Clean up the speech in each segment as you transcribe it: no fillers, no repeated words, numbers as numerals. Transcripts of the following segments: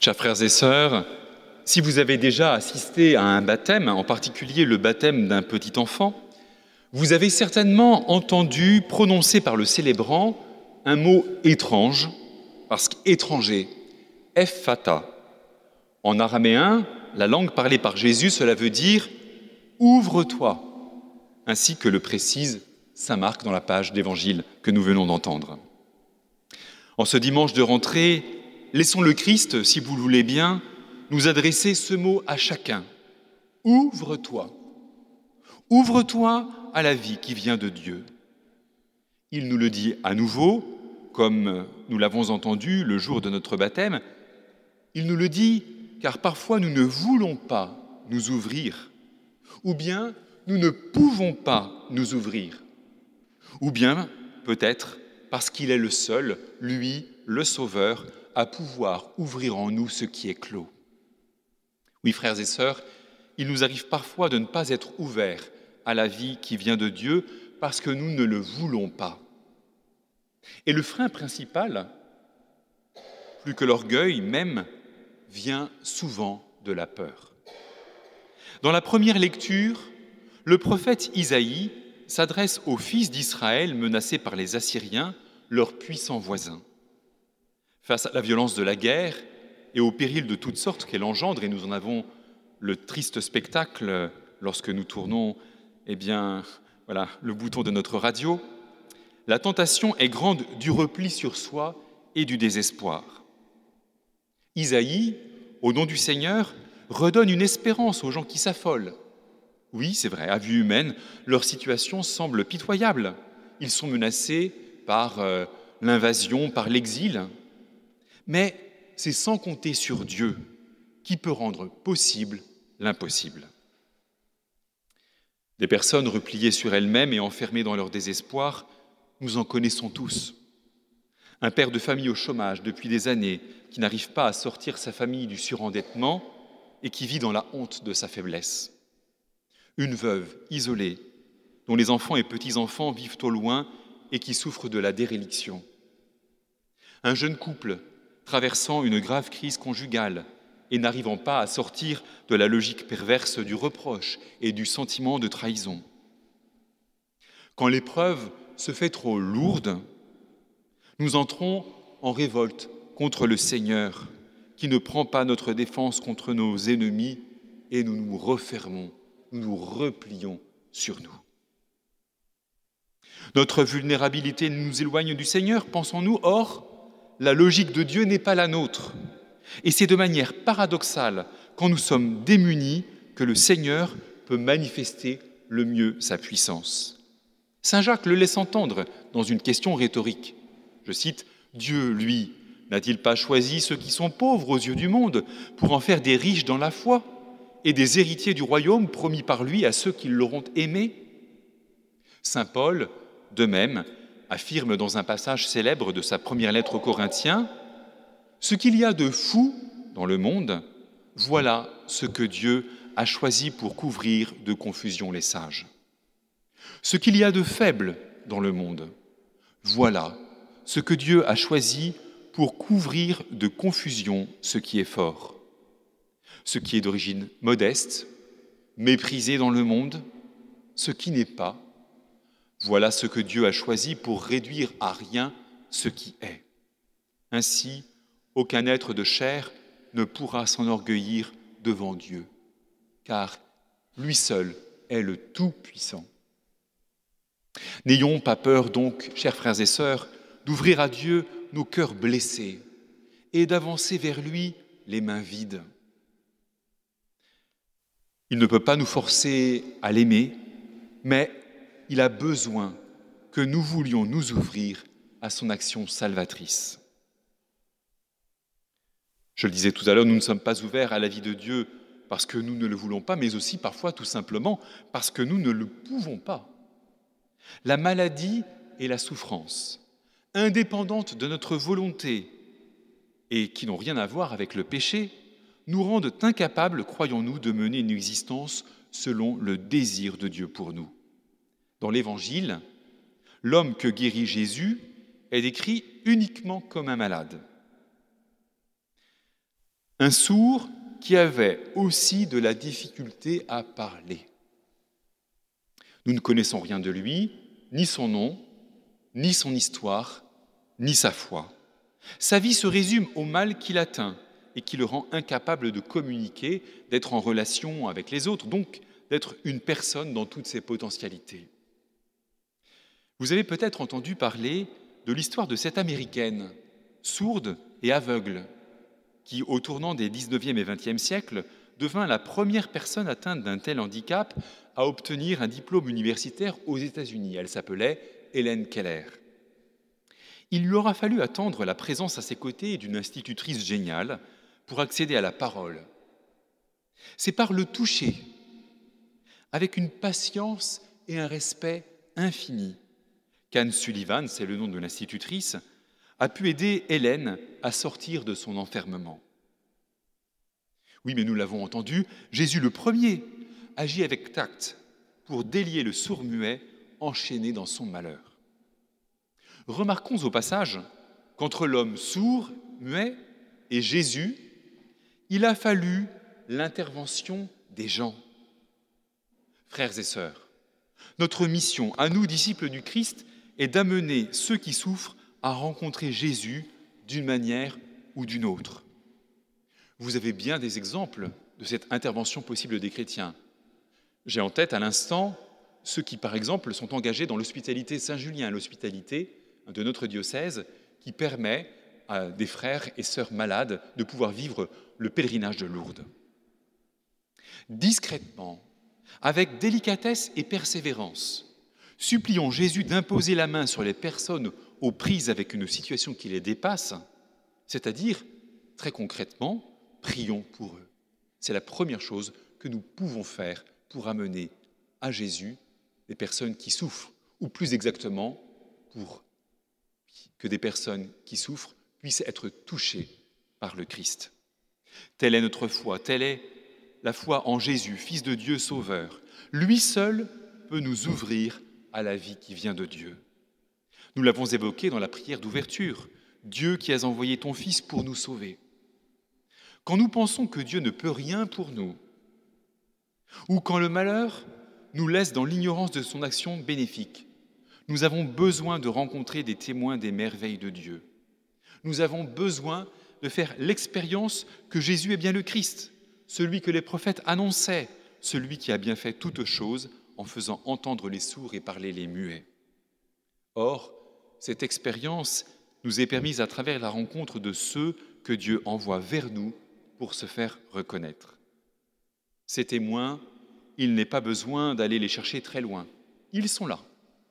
Chers frères et sœurs, si vous avez déjà assisté à un baptême, en particulier le baptême d'un petit enfant, vous avez certainement entendu prononcer par le célébrant un mot étrange, parce qu'étranger, ephphatha. En araméen, la langue parlée par Jésus, cela veut dire « ouvre-toi », ainsi que le précise saint Marc dans la page d'évangile que nous venons d'entendre. En ce dimanche de rentrée, laissons le Christ, si vous le voulez bien, nous adresser ce mot à chacun. Ouvre-toi. Ouvre-toi à la vie qui vient de Dieu. Il nous le dit à nouveau, comme nous l'avons entendu le jour de notre baptême. Il nous le dit car parfois nous ne voulons pas nous ouvrir, ou bien nous ne pouvons pas nous ouvrir, ou bien peut-être parce qu'il est le seul, lui, le Sauveur, à pouvoir ouvrir en nous ce qui est clos. Oui, frères et sœurs, il nous arrive parfois de ne pas être ouverts à la vie qui vient de Dieu parce que nous ne le voulons pas. Et le frein principal, plus que l'orgueil même, vient souvent de la peur. Dans la première lecture, le prophète Isaïe s'adresse aux fils d'Israël menacés par les Assyriens, leurs puissants voisins. Face à la violence de la guerre et aux périls de toutes sortes qu'elle engendre, et nous en avons le triste spectacle lorsque nous tournons le bouton de notre radio, la tentation est grande du repli sur soi et du désespoir. Isaïe, au nom du Seigneur, redonne une espérance aux gens qui s'affolent. Oui, c'est vrai, à vue humaine, leur situation semble pitoyable. Ils sont menacés par l'invasion, par l'exil. Mais c'est sans compter sur Dieu qui peut rendre possible l'impossible. Des personnes repliées sur elles-mêmes et enfermées dans leur désespoir, nous en connaissons tous. Un père de famille au chômage depuis des années qui n'arrive pas à sortir sa famille du surendettement et qui vit dans la honte de sa faiblesse. Une veuve isolée dont les enfants et petits-enfants vivent au loin et qui souffrent de la déréliction. Un jeune couple traversant une grave crise conjugale et n'arrivant pas à sortir de la logique perverse du reproche et du sentiment de trahison. Quand l'épreuve se fait trop lourde, nous entrons en révolte contre le Seigneur qui ne prend pas notre défense contre nos ennemis et nous nous refermons, nous nous replions sur nous. Notre vulnérabilité nous éloigne du Seigneur, pensons-nous, or, la logique de Dieu n'est pas la nôtre. Et c'est de manière paradoxale, quand nous sommes démunis, que le Seigneur peut manifester le mieux sa puissance. Saint Jacques le laisse entendre dans une question rhétorique. Je cite, « Dieu, lui, n'a-t-il pas choisi ceux qui sont pauvres aux yeux du monde pour en faire des riches dans la foi et des héritiers du royaume promis par lui à ceux qui l'auront aimé ?» Saint Paul, de même, affirme dans un passage célèbre de sa première lettre aux Corinthiens « Ce qu'il y a de fou dans le monde, voilà ce que Dieu a choisi pour couvrir de confusion les sages. Ce qu'il y a de faible dans le monde, voilà ce que Dieu a choisi pour couvrir de confusion ce qui est fort. Ce qui est d'origine modeste, méprisé dans le monde, ce qui n'est pas, voilà ce que Dieu a choisi pour réduire à rien ce qui est. Ainsi, aucun être de chair ne pourra s'enorgueillir devant Dieu, car lui seul est le Tout-Puissant. N'ayons pas peur donc, chers frères et sœurs, d'ouvrir à Dieu nos cœurs blessés et d'avancer vers lui les mains vides. Il ne peut pas nous forcer à l'aimer, mais il a besoin que nous voulions nous ouvrir à son action salvatrice. Je le disais tout à l'heure, nous ne sommes pas ouverts à la vie de Dieu parce que nous ne le voulons pas, mais aussi parfois tout simplement parce que nous ne le pouvons pas. La maladie et la souffrance, indépendantes de notre volonté et qui n'ont rien à voir avec le péché, nous rendent incapables, croyons-nous, de mener une existence selon le désir de Dieu pour nous. Dans l'Évangile, l'homme que guérit Jésus est décrit uniquement comme un malade. Un sourd qui avait aussi de la difficulté à parler. Nous ne connaissons rien de lui, ni son nom, ni son histoire, ni sa foi. Sa vie se résume au mal qu'il atteint et qui le rend incapable de communiquer, d'être en relation avec les autres, donc d'être une personne dans toutes ses potentialités. Vous avez peut-être entendu parler de l'histoire de cette Américaine, sourde et aveugle, qui, au tournant des 19e et 20e siècles, devint la première personne atteinte d'un tel handicap à obtenir un diplôme universitaire aux États-Unis. Elle s'appelait Helen Keller. Il lui aura fallu attendre la présence à ses côtés d'une institutrice géniale pour accéder à la parole. C'est par le toucher, avec une patience et un respect infini, qu'Anne Sullivan, c'est le nom de l'institutrice, a pu aider Hélène à sortir de son enfermement. Oui, mais nous l'avons entendu, Jésus le premier agit avec tact pour délier le sourd-muet enchaîné dans son malheur. Remarquons au passage qu'entre l'homme sourd, muet et Jésus, il a fallu l'intervention des gens. Frères et sœurs, notre mission, à nous, disciples du Christ, est d'amener ceux qui souffrent à rencontrer Jésus d'une manière ou d'une autre. Vous avez bien des exemples de cette intervention possible des chrétiens. J'ai en tête à l'instant ceux qui, par exemple, sont engagés dans l'hospitalité Saint-Julien, l'hospitalité de notre diocèse qui permet à des frères et sœurs malades de pouvoir vivre le pèlerinage de Lourdes. Discrètement, avec délicatesse et persévérance, supplions Jésus d'imposer la main sur les personnes aux prises avec une situation qui les dépasse, c'est-à-dire, très concrètement, prions pour eux. C'est la première chose que nous pouvons faire pour amener à Jésus les personnes qui souffrent, ou plus exactement, pour que des personnes qui souffrent puissent être touchées par le Christ. Telle est notre foi, telle est la foi en Jésus, Fils de Dieu Sauveur. Lui seul peut nous ouvrir à la vie qui vient de Dieu. Nous l'avons évoqué dans la prière d'ouverture. Dieu qui as envoyé ton Fils pour nous sauver. Quand nous pensons que Dieu ne peut rien pour nous, ou quand le malheur nous laisse dans l'ignorance de son action bénéfique, nous avons besoin de rencontrer des témoins des merveilles de Dieu. Nous avons besoin de faire l'expérience que Jésus est bien le Christ, celui que les prophètes annonçaient, celui qui a bien fait toutes choses en faisant entendre les sourds et parler les muets. Or, cette expérience nous est permise à travers la rencontre de ceux que Dieu envoie vers nous pour se faire reconnaître. Ces témoins, il n'est pas besoin d'aller les chercher très loin. Ils sont là.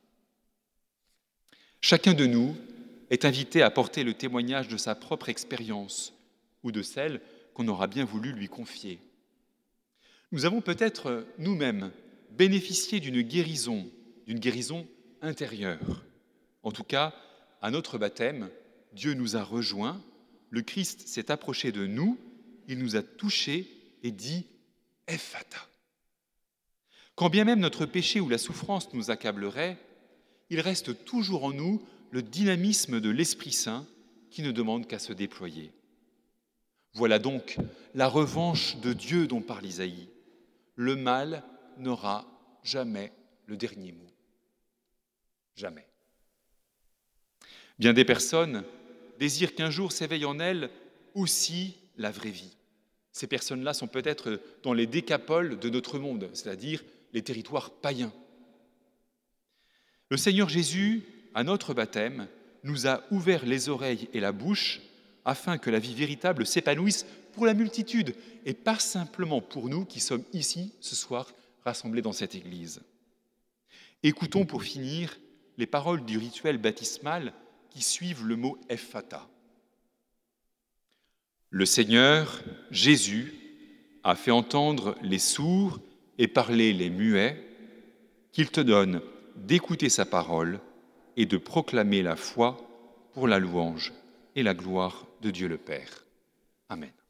Chacun de nous est invité à porter le témoignage de sa propre expérience ou de celle qu'on aura bien voulu lui confier. Nous avons peut-être nous-mêmes bénéficié d'une guérison intérieure. En tout cas, à notre baptême, Dieu nous a rejoints, le Christ s'est approché de nous, il nous a touchés et dit « Ephata ». Quand bien même notre péché ou la souffrance nous accablerait, il reste toujours en nous le dynamisme de l'Esprit Saint qui ne demande qu'à se déployer. Voilà donc la revanche de Dieu dont parle Isaïe. Le mal n'aura jamais le dernier mot. Jamais. Bien des personnes désirent qu'un jour s'éveille en elles aussi la vraie vie. Ces personnes-là sont peut-être dans les décapoles de notre monde, c'est-à-dire les territoires païens. Le Seigneur Jésus, à notre baptême, nous a ouvert les oreilles et la bouche afin que la vie véritable s'épanouisse pour la multitude et pas simplement pour nous qui sommes ici ce soir rassemblés dans cette église. Écoutons pour finir les paroles du rituel baptismal qui suivent le mot Ephata. Le Seigneur, Jésus, a fait entendre les sourds et parler les muets, qu'il te donne d'écouter sa parole et de proclamer la foi pour la louange et la gloire de Dieu le Père. Amen.